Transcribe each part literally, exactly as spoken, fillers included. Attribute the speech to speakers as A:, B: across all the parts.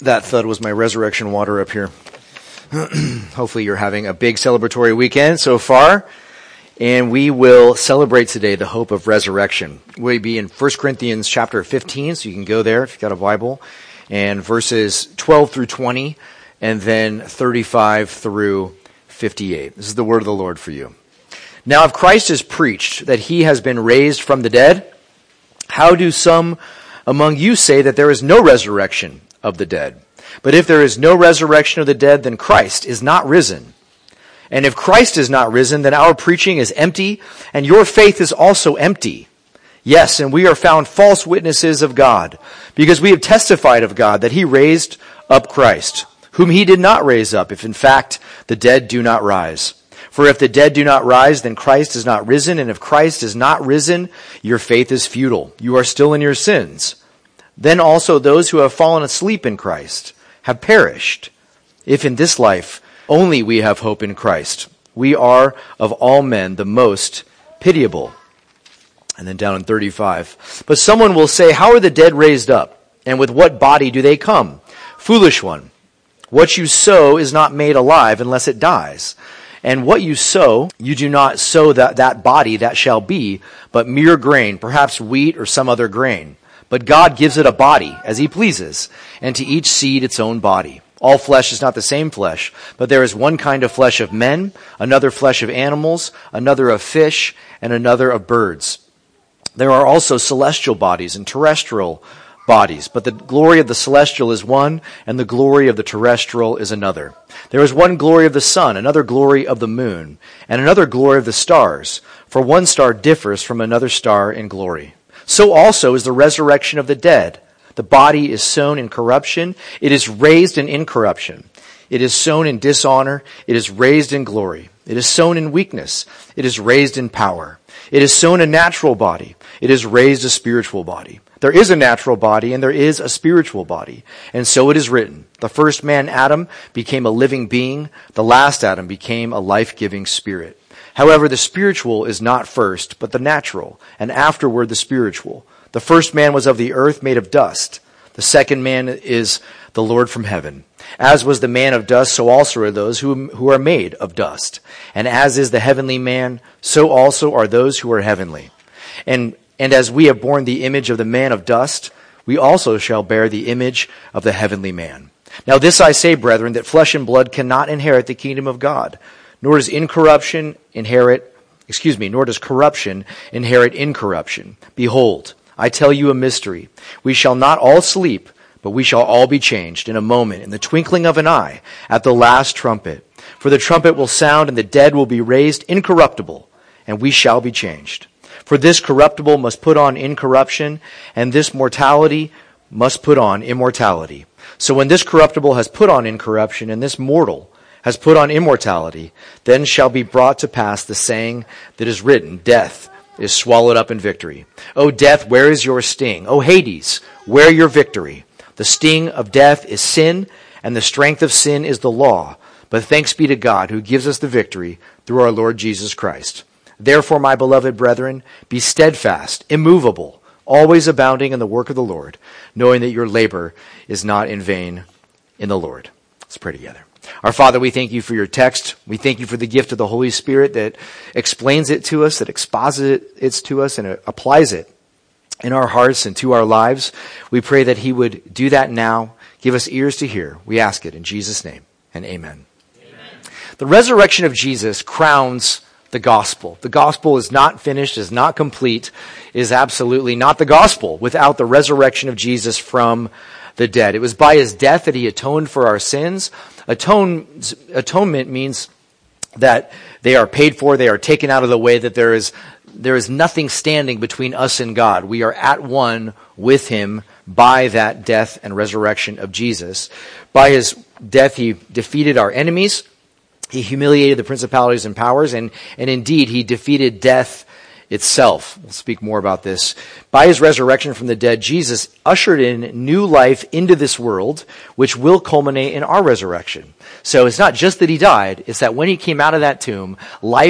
A: That thud was my resurrection water up here. Hopefully you're having a big celebratory weekend so far. And we will celebrate today the hope of resurrection. We'll be in First Corinthians chapter fifteen, so you can go there if you've got a Bible. And verses twelve through twenty, and then thirty-five through fifty-eight. This is the word of the Lord for you. Now if Christ has preached that he has been raised from the dead, how do some among you say that there is no resurrection of the dead? But if there is no resurrection of the dead, then Christ is not risen. And if Christ is not risen, then our preaching is empty, and your faith is also empty. Yes, and we are found false witnesses of God, because we have testified of God that he raised up Christ, whom he did not raise up, if in fact the dead do not rise. For if the dead do not rise, then Christ is not risen, and if Christ is not risen, your faith is futile. You are still in your sins. Then also those who have fallen asleep in Christ have perished. If in this life only we have hope in Christ, we are of all men the most pitiable. And then down in thirty-five. But someone will say, how are the dead raised up? And with what body do they come? Foolish one. What you sow is not made alive unless it dies. And what you sow, you do not sow that, that body that shall be, but mere grain, perhaps wheat or some other grain. But God gives it a body as he pleases, and to each seed its own body. All flesh is not the same flesh, but there is one kind of flesh of men, another flesh of animals, another of fish, and another of birds. There are also celestial bodies and terrestrial bodies, but the glory of the celestial is one, and the glory of the terrestrial is another. There is one glory of the sun, another glory of the moon, and another glory of the stars, for one star differs from another star in glory. So also is the resurrection of the dead. The body is sown in corruption. It is raised in incorruption. It is sown in dishonor. It is raised in glory. It is sown in weakness. It is raised in power. It is sown a natural body. It is raised a spiritual body. There is a natural body and there is a spiritual body. And so it is written, the first man, Adam, became a living being. The last Adam became a life-giving spirit. However, the spiritual is not first, but the natural, and afterward the spiritual. The first man was of the earth, made of dust. The second man is the Lord from heaven. As was the man of dust, so also are those who, who are made of dust. And as is the heavenly man, so also are those who are heavenly. And, and as we have borne the image of the man of dust, we also shall bear the image of the heavenly man. Now this I say, brethren, that flesh and blood cannot inherit the kingdom of God, nor does incorruption inherit, excuse me, nor does corruption inherit incorruption. Behold, I tell you a mystery. We shall not all sleep, but we shall all be changed in a moment, in the twinkling of an eye, at the last trumpet. For the trumpet will sound, and the dead will be raised incorruptible, and we shall be changed. For this corruptible must put on incorruption, and this mortality must put on immortality. So when this corruptible has put on incorruption, and this mortal has put on immortality, then shall be brought to pass the saying that is written, death is swallowed up in victory. O death, where is your sting? O Hades, where your victory? The sting of death is sin, and the strength of sin is the law. But thanks be to God who gives us the victory through our Lord Jesus Christ. Therefore, my beloved brethren, be steadfast, immovable, always abounding in the work of the Lord, knowing that your labor is not in vain in the Lord. Let's pray together. Our Father, we thank you for your text. We thank you for the gift of the Holy Spirit that explains it to us, that exposits it to us, and applies it in our hearts and to our lives. We pray that he would do that now. Give us ears to hear. We ask it in Jesus' name, and amen. Amen. The resurrection of Jesus crowns the gospel. The gospel is not finished, is not complete, is absolutely not the gospel without the resurrection of Jesus from the dead. It was by his death that he atoned for our sins. Atone, atonement means that they are paid for, they are taken out of the way, that there is there is nothing standing between us and God. We are at one with him by that death and resurrection of Jesus. By his death, he defeated our enemies. He humiliated the principalities and powers, and, and indeed, he defeated death itself. We'll speak more about this. By his resurrection from the dead, Jesus ushered in new life into this world, which will culminate in our resurrection. So it's not just that he died, it's that when he came out of that tomb, life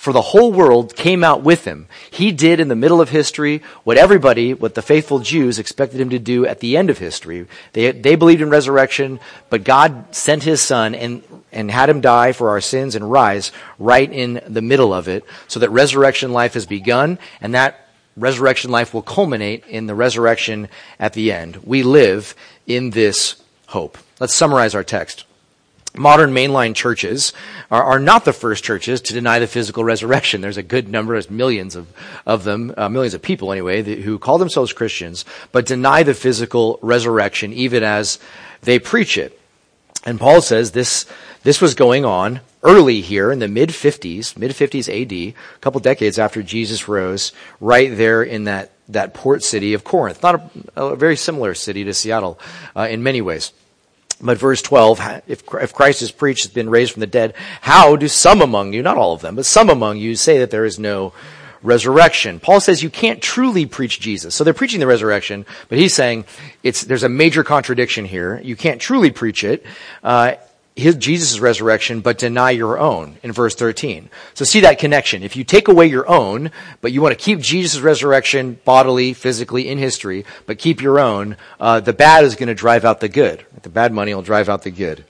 A: for the whole world came out with him. He did in the middle of history what everybody, what the faithful Jews expected him to do at the end of history. They they believed in resurrection, but God sent his son and and had him die for our sins and rise right in the middle of it, so that resurrection life has begun, and that resurrection life will culminate in the resurrection at the end. We live in this hope. Let's summarize our text. Modern mainline churches are, are not the first churches to deny the physical resurrection. There's a good number, there's millions of, of them, uh, millions of people anyway, that, who call themselves Christians, but deny the physical resurrection even as they preach it. And Paul says this, this was going on early here in the mid-fifties, mid-fifties A D, a couple decades after Jesus rose, right there in that, that port city of Corinth. Not a, a very similar city to Seattle uh, in many ways. But verse twelve, if, if Christ is preached, has been raised from the dead, how do some among you, not all of them, but some among you say that there is no resurrection? Paul says you can't truly preach Jesus. So they're preaching the resurrection, but he's saying it's there's a major contradiction here. You can't truly preach it, uh, his, Jesus' resurrection, but deny your own in verse thirteen. So see that connection. If you take away your own, but you want to keep Jesus' resurrection bodily, physically, in history, but keep your own, uh, the bad is going to drive out the good. The bad money will drive out the good.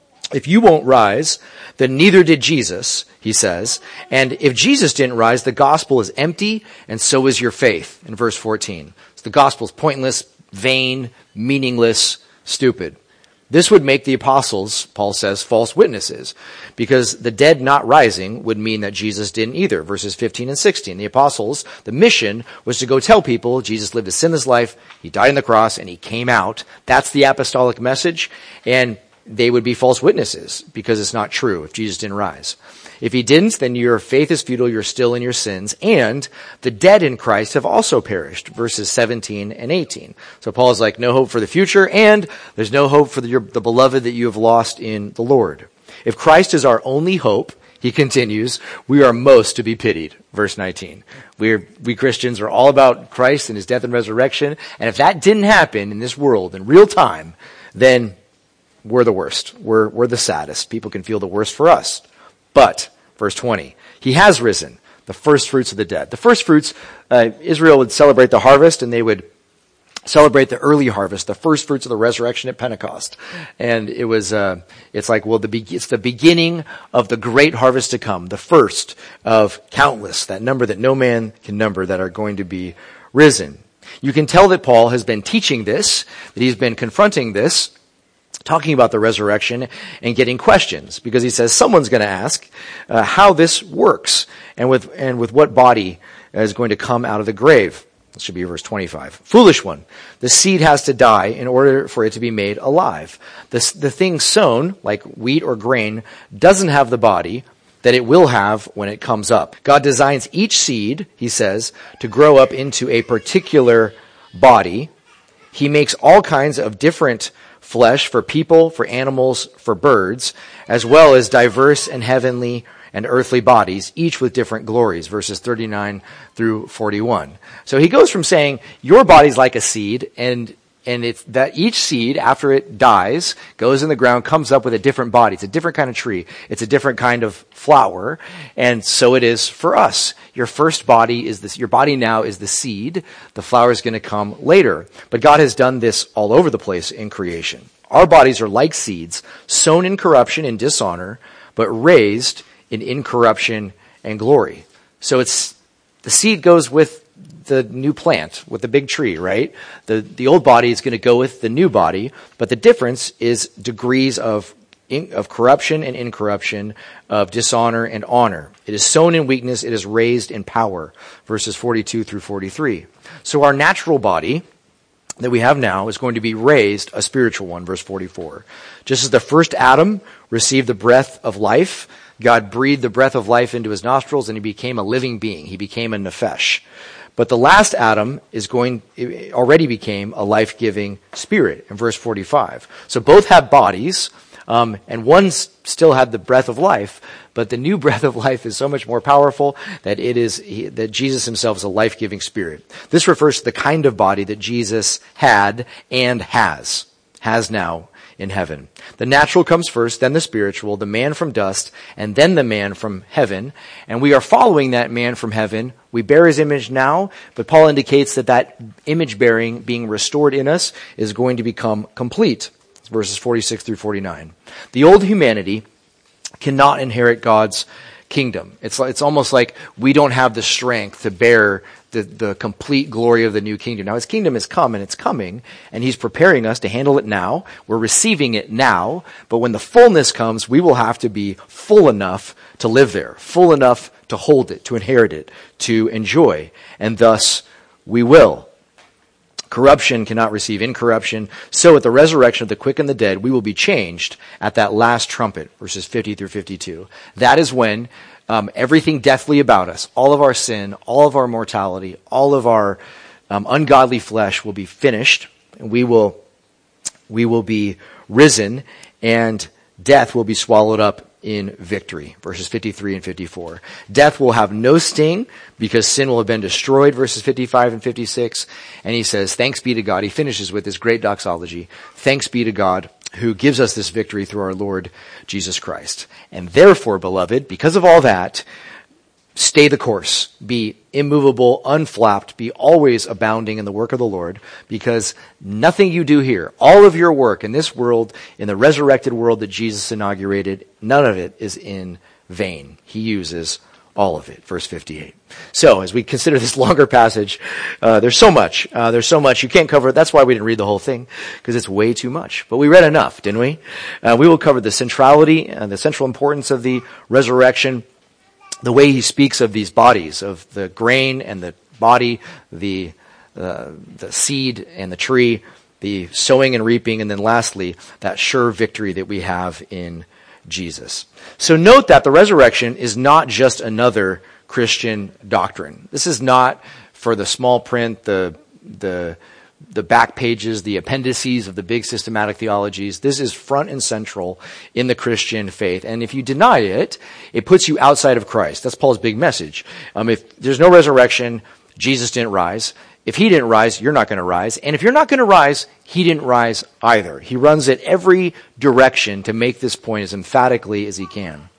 A: If you won't rise, then neither did Jesus, he says. And if Jesus didn't rise, the gospel is empty, and so is your faith, in verse fourteen. So the gospel is pointless, vain, meaningless, stupid. This would make the apostles, Paul says, false witnesses, because the dead not rising would mean that Jesus didn't either. Verses fifteen and sixteen. The apostles, the mission was to go tell people Jesus lived a sinless life, he died on the cross, and he came out. That's the apostolic message, and they would be false witnesses because it's not true if Jesus didn't rise. If he didn't, then your faith is futile, you're still in your sins, and the dead in Christ have also perished, verses seventeen and eighteen. So Paul is like, no hope for the future, and there's no hope for the, your, the beloved that you have lost in the Lord. If Christ is our only hope, he continues, we are most to be pitied, verse nineteen. We're, we Christians are all about Christ and his death and resurrection, and if that didn't happen in this world in real time, then we're the worst. We're, we're the saddest. People can feel the worst for us. But, verse twenty, he has risen, the first fruits of the dead. The first fruits, uh, Israel would celebrate the harvest, and they would celebrate the early harvest, the first fruits of the resurrection at Pentecost. And it was, uh, it's like, well, the be- it's the beginning of the great harvest to come, the first of countless, that number that no man can number, that are going to be risen. You can tell that Paul has been teaching this, that he's been confronting this, talking about the resurrection and getting questions, because he says someone's going to ask uh, how this works and with and with what body is going to come out of the grave. This should be verse twenty-five. Foolish one, the seed has to die in order for it to be made alive. The, the thing sown, like wheat or grain, doesn't have the body that it will have when it comes up. God designs each seed, he says, to grow up into a particular body. He makes all kinds of different flesh for people, for animals, for birds, as well as diverse and heavenly and earthly bodies, each with different glories, verses thirty-nine through forty-one. So he goes from saying, your body's like a seed, and and it's that each seed, after it dies, goes in the ground, comes up with a different body. It's a different kind of tree. It's a different kind of flower. And so it is for us. Your first body is this, your body now is the seed. The flower is going to come later. But God has done this all over the place in creation. Our bodies are like seeds, sown in corruption and dishonor, but raised in incorruption and glory. So it's, the seed goes with the new plant, with the big tree, right? The the old body is going to go with the new body, but the difference is degrees of in, of corruption and incorruption, of dishonor and honor. It is sown in weakness, it is raised in power, verses forty-two through forty-three. So our natural body that we have now is going to be raised a spiritual one, verse forty-four. Just as the first Adam received the breath of life, God breathed the breath of life into his nostrils and he became a living being. He became a nephesh. But the last Adam is going, already became a life-giving spirit in verse forty-five. So both have bodies, um, and one still had the breath of life, but the new breath of life is so much more powerful that it is, he, that Jesus himself is a life-giving spirit. This refers to the kind of body that Jesus had and has, has now in heaven. The natural comes first, then the spiritual, the man from dust, and then the man from heaven. And we are following that man from heaven. We bear his image now, but Paul indicates that that image bearing being restored in us is going to become complete. It's verses forty-six through forty-nine. The old humanity cannot inherit God's kingdom. It's it's almost like we don't have the strength to bear the, the complete glory of the new kingdom. Now his kingdom has come and it's coming, and he's preparing us to handle it now. We're receiving it now, but when the fullness comes, we will have to be full enough to live there, full enough to hold it, to inherit it, to enjoy, and thus we will. Corruption cannot receive incorruption. So at the resurrection of the quick and the dead, we will be changed at that last trumpet, verses fifty through fifty-two. That is when um, everything deathly about us, all of our sin, all of our mortality, all of our um, ungodly flesh will be finished. And we will, we will be risen, and death will be swallowed up in victory, verses fifty-three and fifty-four. Death will have no sting because sin will have been destroyed, verses fifty-five and fifty-six. And he says, thanks be to God. He finishes with this great doxology. Thanks be to God who gives us this victory through our Lord Jesus Christ. And therefore, beloved, because of all that, stay the course. Be immovable, unflapped, be always abounding in the work of the Lord, because nothing you do here, all of your work in this world, in the resurrected world that Jesus inaugurated, none of it is in vain. He uses all of it. Verse fifty-eight. So, as we consider this longer passage, uh, there's so much. Uh, there's so much. You can't cover it. That's why we didn't read the whole thing, because it's way too much. But we read enough, didn't we? Uh, we will cover the centrality and the central importance of the resurrection, the way he speaks of these bodies, of the grain and the body, the uh, the seed and the tree, the sowing and reaping, and then lastly, that sure victory that we have in Jesus. So note that the resurrection is not just another Christian doctrine. This is not for the small print, the the the back pages, the appendices of the big systematic theologies. This is front and central in the Christian faith. And if you deny it, it puts you outside of Christ. That's Paul's big message. Um, if there's no resurrection, Jesus didn't rise. If he didn't rise, you're not going to rise. And if you're not going to rise, he didn't rise either. He runs it every direction to make this point as emphatically as he can.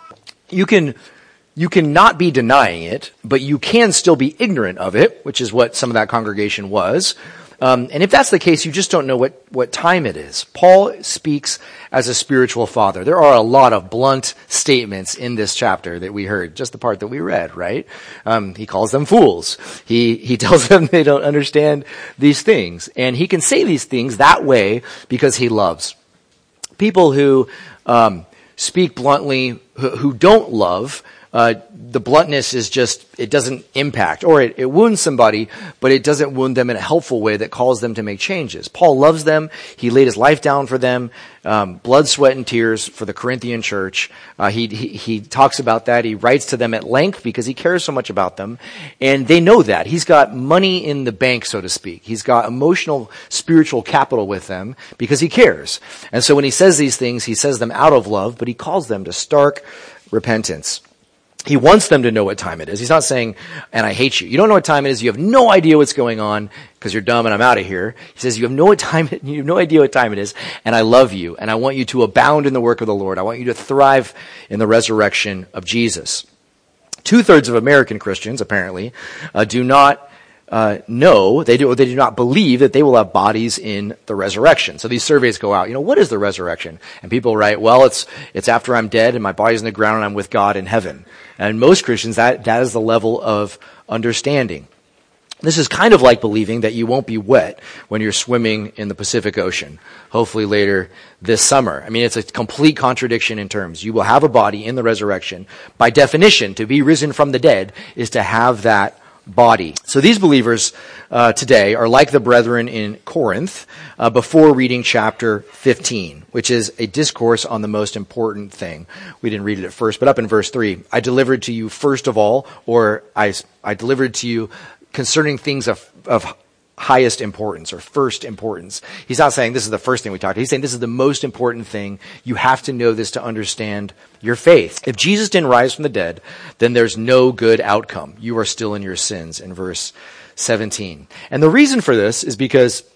A: You can You cannot be denying it, but you can still be ignorant of it, which is what some of that congregation was. Um, and if that's the case, you just don't know what, what time it is. Paul speaks as a spiritual father. There are a lot of blunt statements in this chapter that we heard, just the part that we read, right? Um, he calls them fools. He, he tells them they don't understand these things. And he can say these things that way because he loves. People who um, speak bluntly, who, who don't love, Uh, the bluntness is just, it doesn't impact, or it, it wounds somebody, but it doesn't wound them in a helpful way that calls them to make changes. Paul loves them. He laid his life down for them, um, blood, sweat, and tears for the Corinthian church. Uh, he, he, he talks about that. He writes to them at length because he cares so much about them, and they know that. He's got money in the bank, so to speak. He's got emotional, spiritual capital with them because he cares. And so when he says these things, he says them out of love, but he calls them to stark repentance. He wants them to know what time it is. He's not saying, and I hate you. You don't know what time it is. You have no idea what's going on because you're dumb and I'm out of here. He says, you have no time, you have no idea what time it is, and I love you, and I want you to abound in the work of the Lord. I want you to thrive in the resurrection of Jesus. Two-thirds of American Christians, apparently, uh, do not Uh, no, they do, they do not believe that they will have bodies in the resurrection. So these surveys go out, you know, what is the resurrection? And people write, well, it's, it's after I'm dead and my body's in the ground and I'm with God in heaven. And most Christians, that, that is the level of understanding. This is kind of like believing that you won't be wet when you're swimming in the Pacific Ocean, hopefully later this summer. I mean, it's a complete contradiction in terms. You will have a body in the resurrection. By definition, to be risen from the dead is to have that body. So these believers uh, today are like the brethren in Corinth uh, before reading chapter fifteen, which is a discourse on the most important thing. We didn't read it at first, but up in verse three, I delivered to you first of all, or I, I delivered to you concerning things of, of highest importance or first importance. He's not saying this is the first thing we talked about. He's saying this is the most important thing. You have to know this to understand your faith. If Jesus didn't rise from the dead, then there's no good outcome. You are still in your sins, in verse seventeen. And the reason for this is because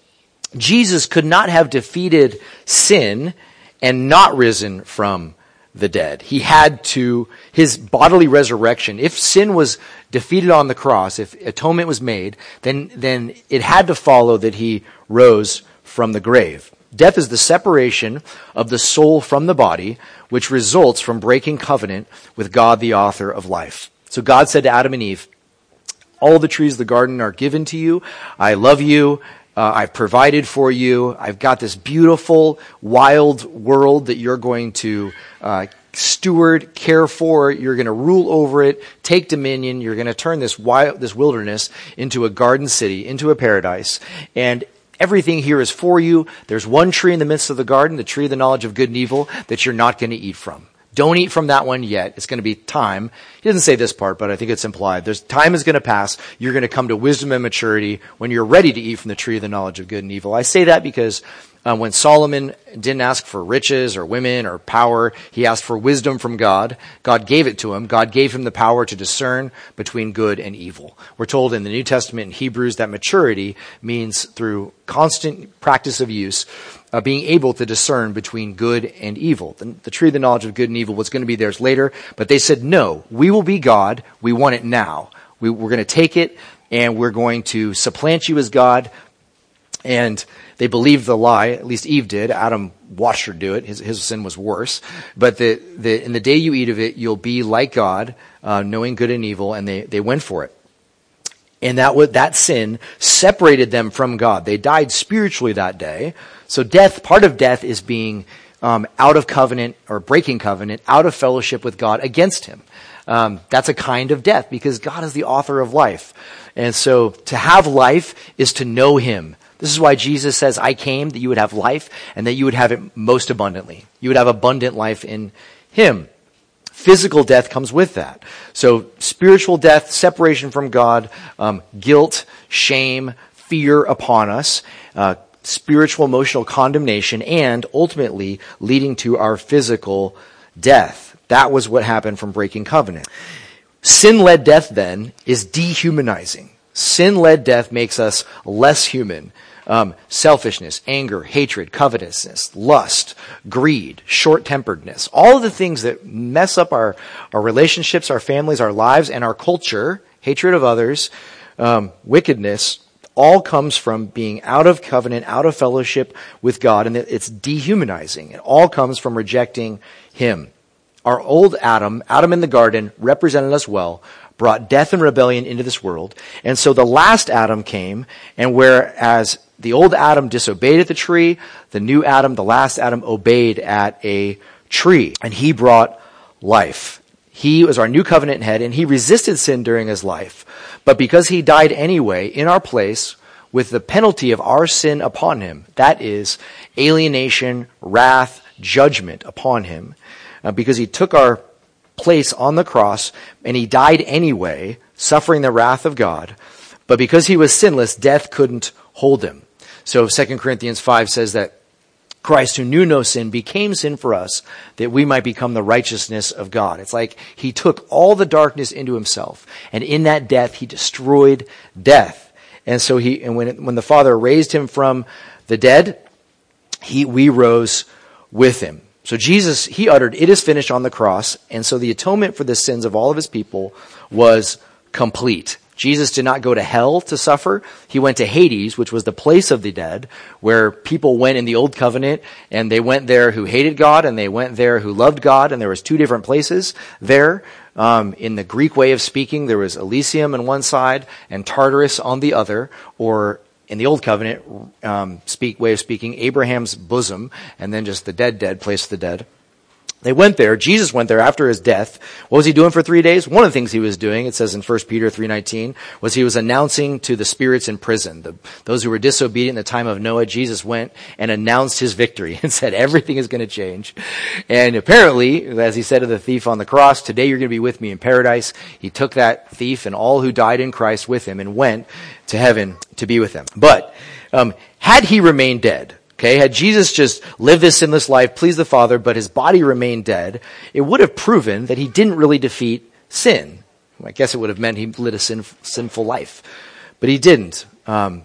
A: Jesus could not have defeated sin and not risen from the dead. He had to, his bodily resurrection, if sin was defeated on the cross, if atonement was made, then, then it had to follow that he rose from the grave. Death is the separation of the soul from the body, which results from breaking covenant with God, the author of life. So God said to Adam and Eve, all the trees of the garden are given to you. I love you. Uh, I've provided for you. I've got this beautiful, wild world that you're going to uh, steward, care for. You're going to rule over it, take dominion. You're going to turn this wild, this wilderness into a garden city, into a paradise. And everything here is for you. There's one tree in the midst of the garden, the tree of the knowledge of good and evil, that you're not going to eat from. Don't eat from that one yet. It's going to be time. He doesn't say this part, but I think it's implied. There's time is going to pass. You're going to come to wisdom and maturity when you're ready to eat from the tree of the knowledge of good and evil. I say that because um, when Solomon didn't ask for riches or women or power, he asked for wisdom from God. God gave it to him. God gave him the power to discern between good and evil. We're told in the New Testament in Hebrews that maturity means through constant practice of use, Uh, being able to discern between good and evil. The, the tree of the knowledge of good and evil was going to be theirs later, but they said, no, we will be God. We want it now. We, we're going to take it and we're going to supplant you as God. And they believed the lie, at least Eve did. Adam watched her do it. His, his sin was worse. But the, the, in the day you eat of it, you'll be like God, uh, knowing good and evil, and they, they went for it. And that was, that sin separated them from God. They died spiritually that day. So death, part of death is being um, out of covenant or breaking covenant, out of fellowship with God against him. Um, that's a kind of death because God is the author of life. And so to have life is to know him. This is why Jesus says, I came that you would have life and that you would have it most abundantly. You would have abundant life in him. Physical death comes with that. So spiritual death, separation from God, um, guilt, shame, fear upon us, uh, spiritual, emotional condemnation, and ultimately leading to our physical death. That was what happened from breaking covenant. Sin-led death, then, is dehumanizing. Sin-led death makes us less human. Um, selfishness, anger, hatred, covetousness, lust, greed, short-temperedness, all of the things that mess up our, our relationships, our families, our lives, and our culture, hatred of others, um, wickedness, all comes from being out of covenant, out of fellowship with God, and it's dehumanizing. It all comes from rejecting him. Our old Adam, Adam in the garden, represented us well, brought death and rebellion into this world. And so the last Adam came, and whereas the old Adam disobeyed at the tree, the new Adam, the last Adam, obeyed at a tree. And he brought life. He was our new covenant head, and he resisted sin during his life. But because he died anyway, in our place, with the penalty of our sin upon him, that is alienation, wrath, judgment upon him, uh, because he took our place on the cross, and he died anyway, suffering the wrath of God. But because he was sinless, death couldn't hold him. So Second Corinthians five says that Christ, who knew no sin, became sin for us, that we might become the righteousness of God. It's like he took all the darkness into himself, and in that death, he destroyed death. And so he, and when when the Father raised him from the dead, he we rose with him. So Jesus, he uttered, "It is finished" on the cross, and so the atonement for the sins of all of his people was complete. Jesus did not go to hell to suffer. He went to Hades, which was the place of the dead, where people went in the old covenant, and they went there who hated God, and they went there who loved God, and there was two different places there. Um, in the Greek way of speaking, there was Elysium on one side and Tartarus on the other, or in the old covenant um, speak way of speaking, Abraham's bosom, and then just the dead, dead place of the dead. They went there. Jesus went there after his death. What was he doing for three days? One of the things he was doing, it says in First Peter three nineteen, was he was announcing to the spirits in prison, the, those who were disobedient in the time of Noah. Jesus went and announced his victory and said everything is going to change. And apparently, as he said to the thief on the cross, today you're going to be with me in paradise. He took that thief and all who died in Christ with him and went to heaven to be with him. But um, had he remained dead, okay, had Jesus just lived this sinless life, pleased the Father, but his body remained dead, it would have proven that he didn't really defeat sin. I guess it would have meant he lived a sin, sinful life. But he didn't. Um,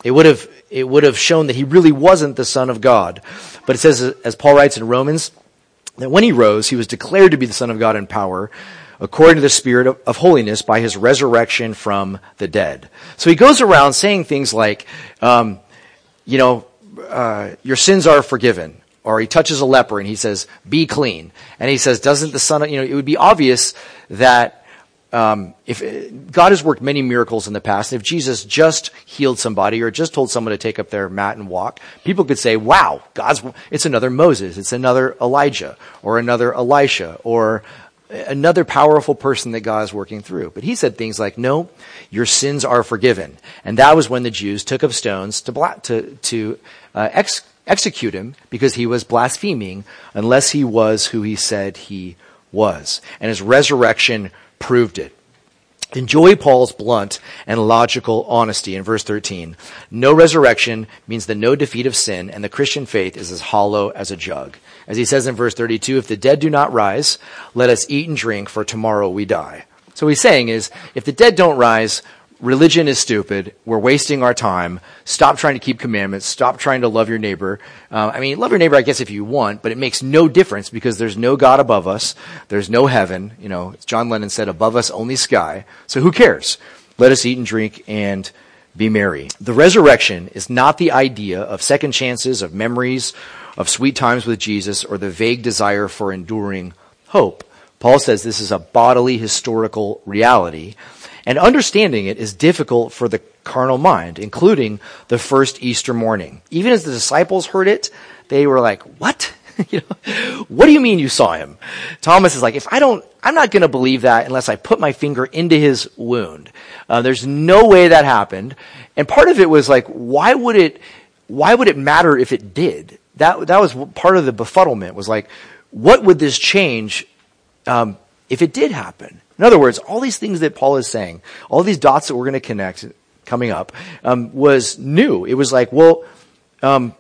A: It would have, it would have shown that he really wasn't the Son of God. But it says, as Paul writes in Romans, that when he rose, he was declared to be the Son of God in power, according to the Spirit of, of holiness, by his resurrection from the dead. So he goes around saying things like, um, you know, uh, your sins are forgiven. Or he touches a leper and he says, be clean. And he says, doesn't the Son of, you know, it would be obvious that um, if God has worked many miracles in the past, and if Jesus just healed somebody or just told someone to take up their mat and walk, people could say, wow, God's, it's another Moses, it's another Elijah, or another Elisha, or another powerful person that God is working through. But he said things like, no, your sins are forgiven. And that was when the Jews took up stones to, bla- to, to uh, ex- execute him because he was blaspheming unless he was who he said he was. And his resurrection proved it. Enjoy Paul's blunt and logical honesty in verse thirteen. No resurrection means the no defeat of sin, and the Christian faith is as hollow as a jug. As he says in verse thirty-two, if the dead do not rise, let us eat and drink, for tomorrow we die. So what he's saying is, if the dead don't rise, religion is stupid. We're wasting our time. Stop trying to keep commandments. Stop trying to love your neighbor. Uh, I mean, love your neighbor, I guess, if you want, but it makes no difference because there's no God above us. There's no heaven. You know, John Lennon said, above us only sky. So who cares? Let us eat and drink and be merry. The resurrection is not the idea of second chances, of memories, of sweet times with Jesus, or the vague desire for enduring hope. Paul says this is a bodily historical reality. And understanding it is difficult for the carnal mind, including the first Easter morning. Even as the disciples heard it, they were like, what? you know, what do you mean you saw him? Thomas is like, if I don't, I'm not going to believe that unless I put my finger into his wound. Uh, there's no way that happened. And part of it was like, why would it, why would it matter if it did? That, that was part of the befuddlement, was like, what would this change, um, if it did happen? In other words, all these things that Paul is saying, all these dots that we're going to connect coming up, um, was new. It was like, well, um,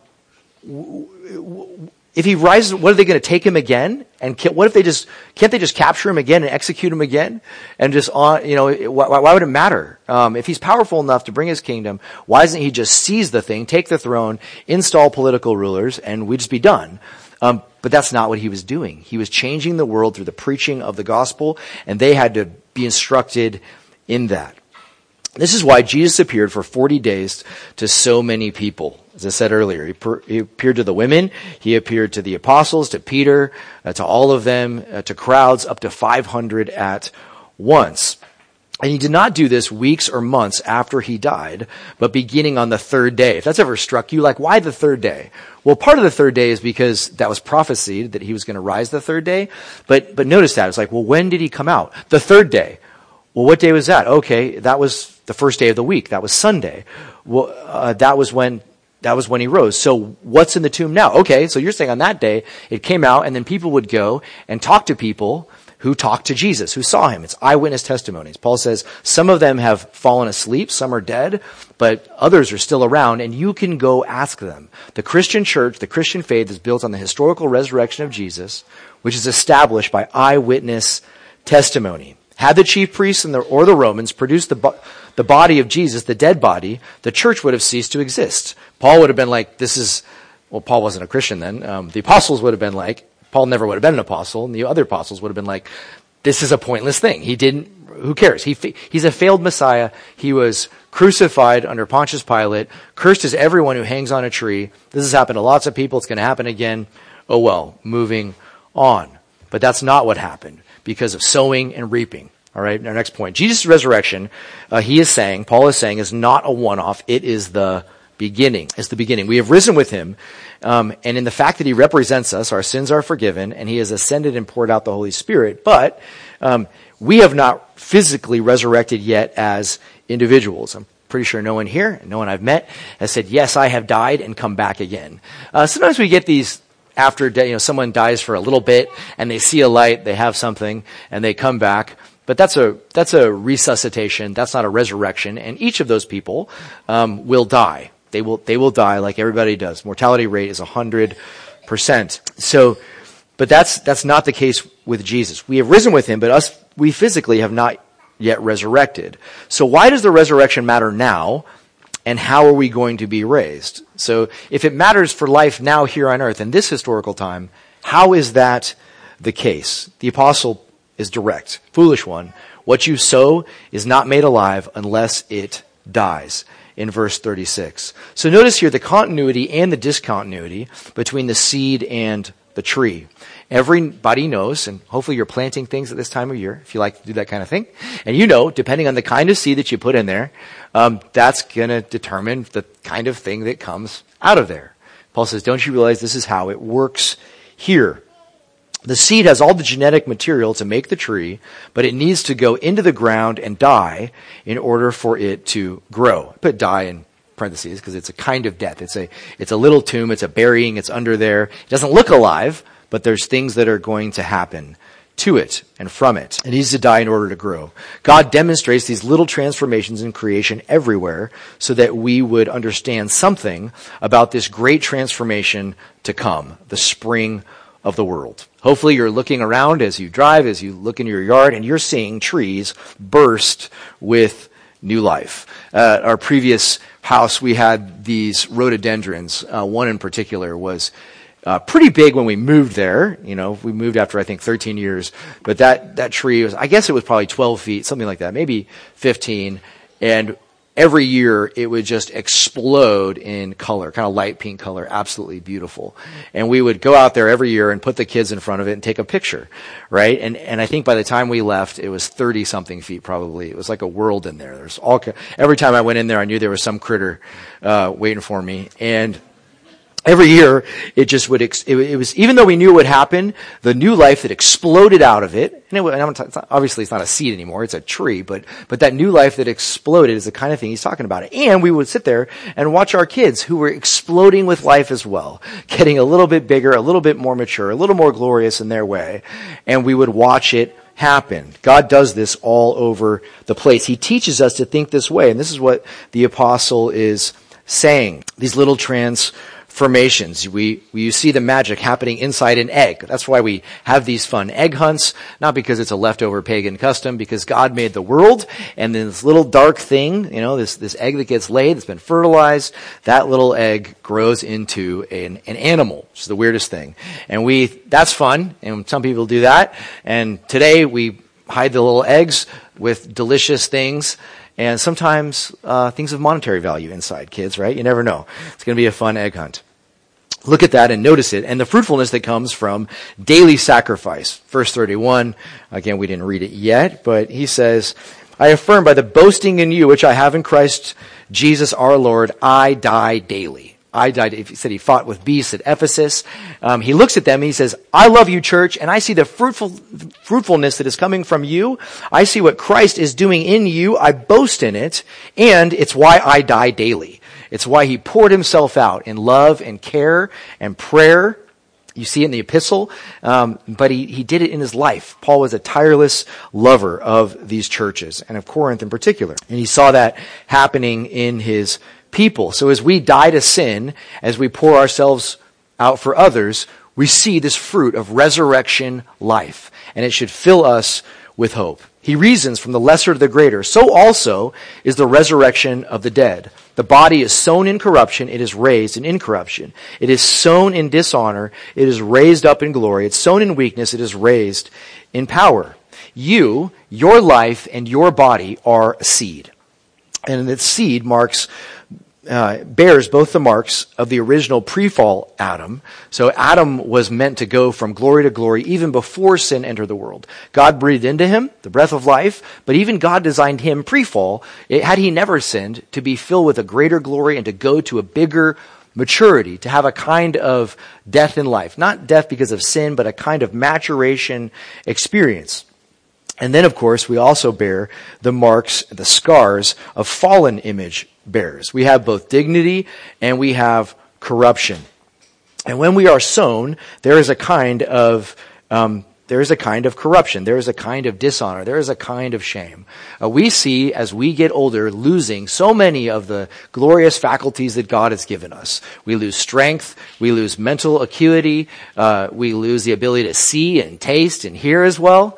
A: w- w- if he rises, what are they going to take him again? And can, what if they just, can't they just capture him again and execute him again? And just on, you know, why, why would it matter? Um, if he's powerful enough to bring his kingdom, why doesn't he just seize the thing, take the throne, install political rulers, and we'd just be done? Um, but that's not what he was doing. He was changing the world through the preaching of the gospel, and they had to be instructed in that. This is why Jesus appeared for forty days to so many people. As I said earlier, he, per, he appeared to the women, he appeared to the apostles, to Peter, uh, to all of them, uh, to crowds, up to five hundred at once. And he did not do this weeks or months after he died, but beginning on the third day. If that's ever struck you, like, why the third day? Well, part of the third day is because that was prophesied that he was going to rise the third day. But, but notice that. It's like, well, when did he come out? The third day. Well, what day was that? Okay, that was the first day of the week. That was Sunday. Well, uh, that was when, that was when he rose. So what's in the tomb now? Okay, so you're saying on that day, it came out, and then people would go and talk to people who talked to Jesus, who saw him. It's eyewitness testimonies. Paul says some of them have fallen asleep, some are dead, but others are still around, and you can go ask them. The Christian church, the Christian faith, is built on the historical resurrection of Jesus, which is established by eyewitness testimony. Had the chief priests and the, or the Romans produced the, bo- the body of Jesus, the dead body, the church would have ceased to exist. Paul would have been like, this is, well, Paul wasn't a Christian then. Um, the apostles would have been like, Paul never would have been an apostle, and the other apostles would have been like, this is a pointless thing. He didn't, who cares? He, he's a failed Messiah. He was crucified under Pontius Pilate. Cursed is everyone who hangs on a tree. This has happened to lots of people. It's going to happen again. Oh well, moving on. But that's not what happened because of sowing and reaping. All right, our next point. Jesus' resurrection, uh, he is saying, Paul is saying, is not a one-off. It is the beginning. It's the beginning. We have risen with him. Um, and in the fact that he represents us, our sins are forgiven, and he has ascended and poured out the Holy Spirit. But um, we have not physically resurrected yet as individuals. I'm pretty sure no one here, no one I've met, has said, yes, I have died and come back again. Uh, sometimes we get these after, you know, someone dies for a little bit, and they see a light, they have something, and they come back. But that's a that's a resuscitation. That's not a resurrection. And each of those people um, will die. They will they will die like everybody does. Mortality rate is a hundred percent. So, but that's that's not the case with Jesus. We have risen with him, but us we physically have not yet resurrected. So why does the resurrection matter now? And how are we going to be raised? So if it matters for life now here on earth in this historical time, how is that the case? The apostle is direct. Foolish one, what you sow is not made alive unless it dies, in verse thirty-six. So notice here the continuity and the discontinuity between the seed and the tree. Everybody knows, and hopefully you're planting things at this time of year, if you like to do that kind of thing. And you know, depending on the kind of seed that you put in there, um, that's going to determine the kind of thing that comes out of there. Paul says, don't you realize this is how it works here? The seed has all the genetic material to make the tree, but it needs to go into the ground and die in order for it to grow. I put die in parentheses because it's a kind of death. It's a, it's a little tomb. It's a burying. It's under there. It doesn't look alive, but there's things that are going to happen to it and from it. It needs to die in order to grow. God demonstrates these little transformations in creation everywhere so that we would understand something about this great transformation to come, the spring of the world. Hopefully you're looking around as you drive, as you look in your yard, and you're seeing trees burst with new life. Uh, our previous house, we had these rhododendrons. Uh, one in particular was uh, pretty big when we moved there. You know, we moved after, I think, thirteen years. But that, that tree was, I guess it was probably twelve feet, something like that, maybe fifteen. And every year it would just explode in color, kind of light pink color, absolutely beautiful. And we would go out there every year and put the kids in front of it and take a picture, right? And and I think by the time we left, it was thirty something feet probably. It was like a world in there. There's all every time I went in there, I knew there was some critter uh waiting for me. And every year, it just would, ex- it, it was, even though we knew it would happen, the new life that exploded out of it, and, it, and I'm t- it's not, obviously it's not a seed anymore, it's a tree, but, but that new life that exploded is the kind of thing he's talking about. And we would sit there and watch our kids who were exploding with life as well, getting a little bit bigger, a little bit more mature, a little more glorious in their way, and we would watch it happen. God does this all over the place. He teaches us to think this way, and this is what the apostle is saying. These little trans formations. We, we, you see the magic happening inside an egg. That's why we have these fun egg hunts, not because it's a leftover pagan custom, because God made the world, and then this little dark thing, you know, this, this egg that gets laid, that's been fertilized, that little egg grows into an, an animal, which is the weirdest thing. And we, that's fun, and some people do that, and today we hide the little eggs with delicious things, and sometimes uh things of monetary value inside, kids, right? You never know. It's going to be a fun egg hunt. Look at that and notice it, and the fruitfulness that comes from daily sacrifice. Verse thirty-one, again, we didn't read it yet, but he says, I affirm by the boasting in you, which I have in Christ Jesus our Lord, I die daily. I died, he said he fought with beasts at Ephesus. Um, he looks at them and he says, I love you, church, and I see the fruitful, fruitfulness that is coming from you. I see what Christ is doing in you. I boast in it, and it's why I die daily. It's why he poured himself out in love and care and prayer. You see it in the epistle, um, but he, he did it in his life. Paul was a tireless lover of these churches, and of Corinth in particular. And he saw that happening in his people. So as we die to sin, as we pour ourselves out for others, we see this fruit of resurrection life, and it should fill us with hope. He reasons from the lesser to the greater. So also is the resurrection of the dead. The body is sown in corruption, it is raised in incorruption. It is sown in dishonor, it is raised up in glory. It's sown in weakness, it is raised in power. You, your life, and your body are a seed. And that seed marks Uh, bears both the marks of the original pre-fall Adam. So Adam was meant to go from glory to glory even before sin entered the world. God breathed into him the breath of life, but even God designed him pre-fall, it, had he never sinned, to be filled with a greater glory and to go to a bigger maturity, to have a kind of death in life. Not death because of sin, but a kind of maturation experience. And then, of course, we also bear the marks, the scars of fallen image bearers. We have both dignity and we have corruption. And when we are sown, there is a kind of um, there is a kind of corruption. There is a kind of dishonor. There is a kind of shame. Uh, we see, as we get older, losing so many of the glorious faculties that God has given us. We lose strength. We lose mental acuity. Uh, we lose the ability to see and taste and hear as well.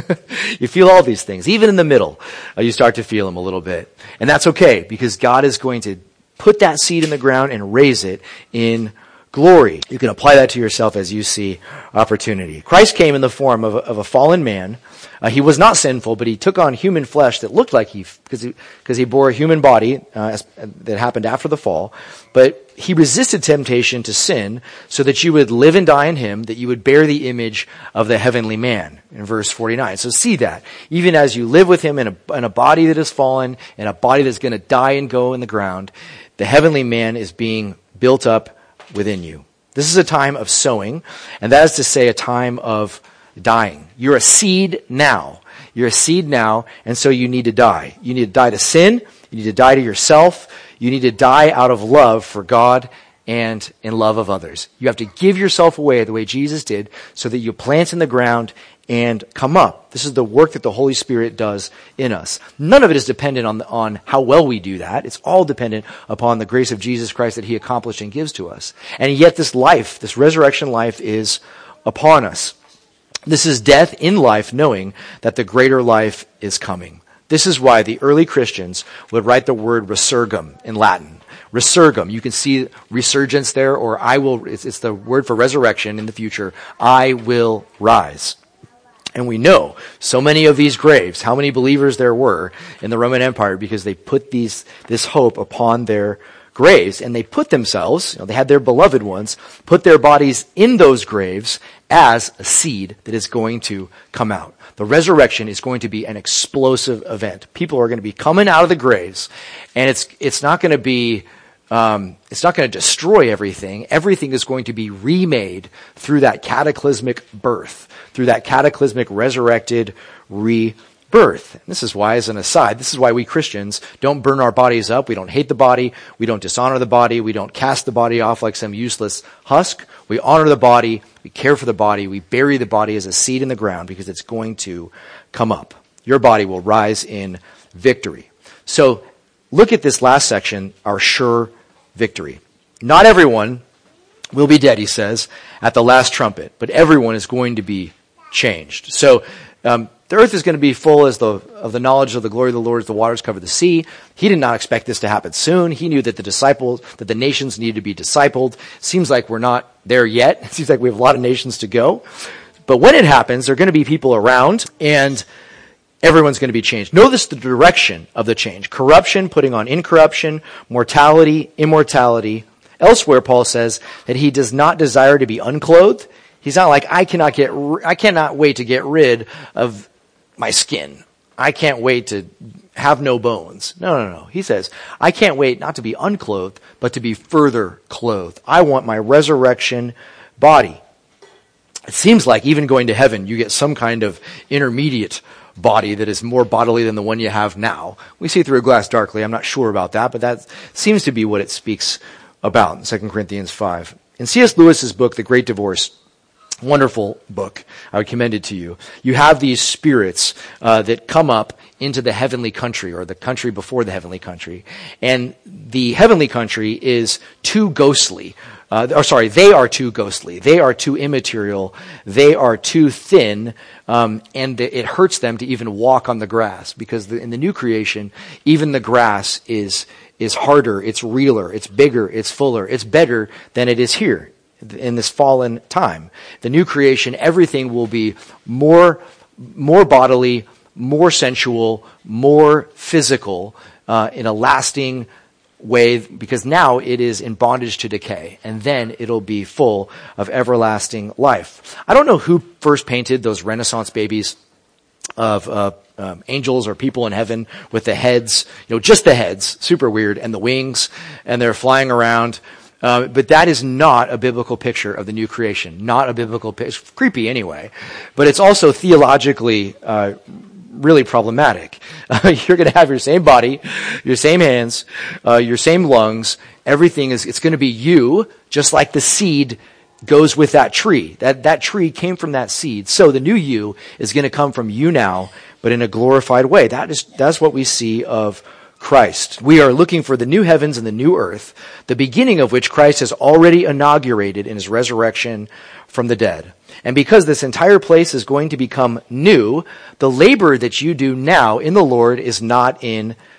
A: You feel all these things. Even in the middle, uh, you start to feel them a little bit. And that's okay, because God is going to put that seed in the ground and raise it in glory. You can apply that to yourself as you see opportunity. Christ came in the form of a, of a fallen man. Uh, he was not sinful, but he took on human flesh that looked like he, because he, because he bore a human body uh, as, that happened after the fall. But he resisted temptation to sin so that you would live and die in him, that you would bear the image of the heavenly man, in verse forty-nine. So see that. Even as you live with him in a, in a body that is fallen, in a body that's going to die and go in the ground, the heavenly man is being built up within you. This is a time of sowing, and that is to say a time of dying. You're a seed now. You're a seed now, and so you need to die. You need to die to sin. You need to die to yourself. You need to die out of love for God and in love of others. You have to give yourself away the way Jesus did so that you plant in the ground and come up. This is the work that the Holy Spirit does in us. None of it is dependent on, on how well we do that. It's all dependent upon the grace of Jesus Christ that he accomplished and gives to us. And yet this life, this resurrection life, is upon us. This is death in life, knowing that the greater life is coming. This is why the early Christians would write the word resurgam in Latin. Resurgam. You can see resurgence there, or I will, it's, it's the word for resurrection in the future. I will rise. And we know so many of these graves, how many believers there were in the Roman Empire, because they put these, this hope upon their graves, and they put themselves, you know, they had their beloved ones, put their bodies in those graves as a seed that is going to come out. The resurrection is going to be an explosive event. People are going to be coming out of the graves, and it's it's not going to be um, it's not going to destroy everything. Everything is going to be remade through that cataclysmic birth, through that cataclysmic resurrected rebirth. And this is why, as an aside, this is why we Christians don't burn our bodies up. We don't hate the body. We don't dishonor the body. We don't cast the body off like some useless husk. We honor the body. We care for the body. We bury the body as a seed in the ground because it's going to come up. Your body will rise in victory. So look at this last section, our sure victory. Not everyone will be dead, he says, at the last trumpet, but everyone is going to be changed. So um, the earth is going to be full as the of the knowledge of the glory of the Lord as the waters cover the sea. He did not expect this to happen soon. He knew that the disciples, that the nations needed to be discipled. Seems like we're not there yet. It seems like we have a lot of nations to go. But when it happens, there are going to be people around, and everyone's going to be changed. Notice the direction of the change. Corruption, putting on incorruption, mortality, immortality. Elsewhere, Paul says that he does not desire to be unclothed. He's not like, I cannot get, I cannot wait to get rid of my skin. I can't wait to have no bones. No, no, no. He says, I can't wait not to be unclothed, but to be further clothed. I want my resurrection body. It seems like even going to heaven, you get some kind of intermediate body that is more bodily than the one you have now. We see through a glass darkly. I'm not sure about that, but that seems to be what it speaks about in Second Corinthians five. In C S Lewis's book, The Great Divorce, wonderful book, I would commend it to you. You have these spirits uh, that come up into the heavenly country, or the country before the heavenly country. And the heavenly country is too ghostly. Uh, or sorry, they are too ghostly. They are too immaterial. They are too thin, um, and the, it hurts them to even walk on the grass, because the, in the new creation, even the grass is is harder, it's realer, it's bigger, it's fuller, it's better than it is here in this fallen time. The new creation, everything will be more more bodily, more sensual, more physical, uh, in a lasting way, because now it is in bondage to decay, and then it'll be full of everlasting life. I don't know who first painted those Renaissance babies of uh, um, angels or people in heaven with the heads, you know, just the heads, super weird, and the wings, and they're flying around. Uh, but that is not a biblical picture of the new creation. Not a biblical picture. It's creepy anyway, but it's also theologically uh, really problematic. Uh, you're going to have your same body, your same hands, uh, your same lungs. Everything is, it's going to be you, just like the seed goes with that tree. That, that tree came from that seed. So the new you is going to come from you now, but in a glorified way. That is, that's what we see of Christ. We are looking for the new heavens and the new earth, the beginning of which Christ has already inaugurated in his resurrection from the dead. And because this entire place is going to become new, the labor that you do now in the Lord is not in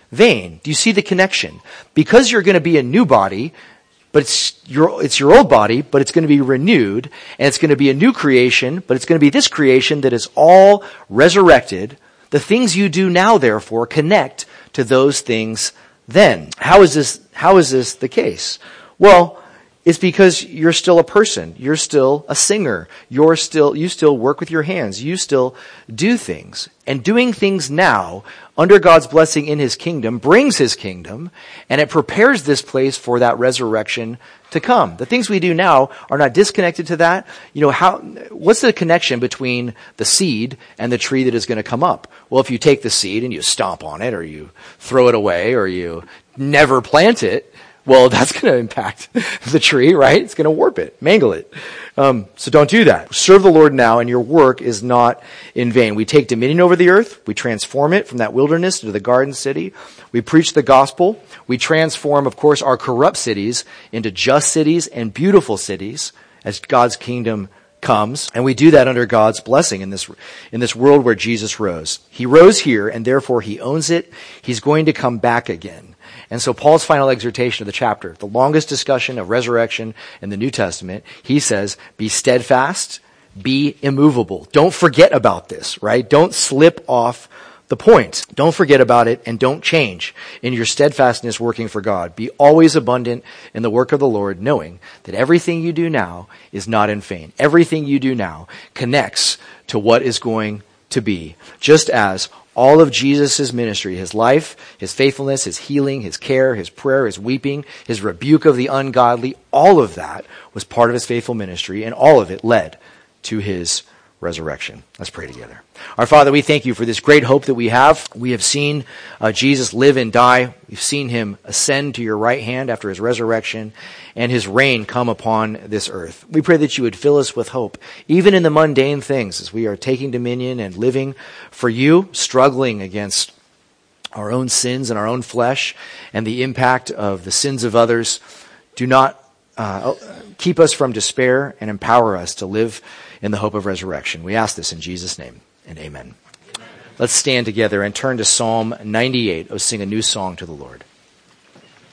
A: vain. Do you see the connection? Because you're going to be a new body, but it's your, it's your old body, but it's going to be renewed, and it's going to be a new creation, but it's going to be this creation that is all resurrected. The things you do now, therefore, connect to those things then. How is this, how is this the case? Well, it's because you're still a person. You're still a singer. You're still, you still work with your hands. You still do things. And doing things now under God's blessing in his kingdom brings his kingdom, and it prepares this place for that resurrection to come. The things we do now are not disconnected to that. You know, how, what's the connection between the seed and the tree that is going to come up? Well, if you take the seed and you stomp on it, or you throw it away, or you never plant it, well, that's going to impact the tree, right? It's going to warp it, mangle it. Um, so don't do that. Serve the Lord now, and your work is not in vain. We take dominion over the earth. We transform it from that wilderness into the garden city. We preach the gospel. We transform, of course, our corrupt cities into just cities and beautiful cities as God's kingdom comes. And we do that under God's blessing in this, in this world where Jesus rose. He rose here, and therefore he owns it. He's going to come back again. And so Paul's final exhortation of the chapter, the longest discussion of resurrection in the New Testament, he says, be steadfast, be immovable. Don't forget about this, right? Don't slip off the point. Don't forget about it, and don't change in your steadfastness working for God. Be always abundant in the work of the Lord, knowing that everything you do now is not in vain. Everything you do now connects to what is going to be, just as all of Jesus' ministry, his life, his faithfulness, his healing, his care, his prayer, his weeping, his rebuke of the ungodly, all of that was part of his faithful ministry, and all of it led to his resurrection. Let's pray together. Our Father, we thank you for this great hope that we have. We have seen uh, Jesus live and die. We've seen him ascend to your right hand after his resurrection, and his reign come upon this earth. We pray that you would fill us with hope, even in the mundane things, as we are taking dominion and living for you, struggling against our own sins and our own flesh and the impact of the sins of others. Do not uh, keep us from despair, and empower us to live in the hope of resurrection. We ask this in Jesus' name, and amen. Amen. Let's stand together and turn to Psalm ninety-eight. Oh, sing a new song to the Lord.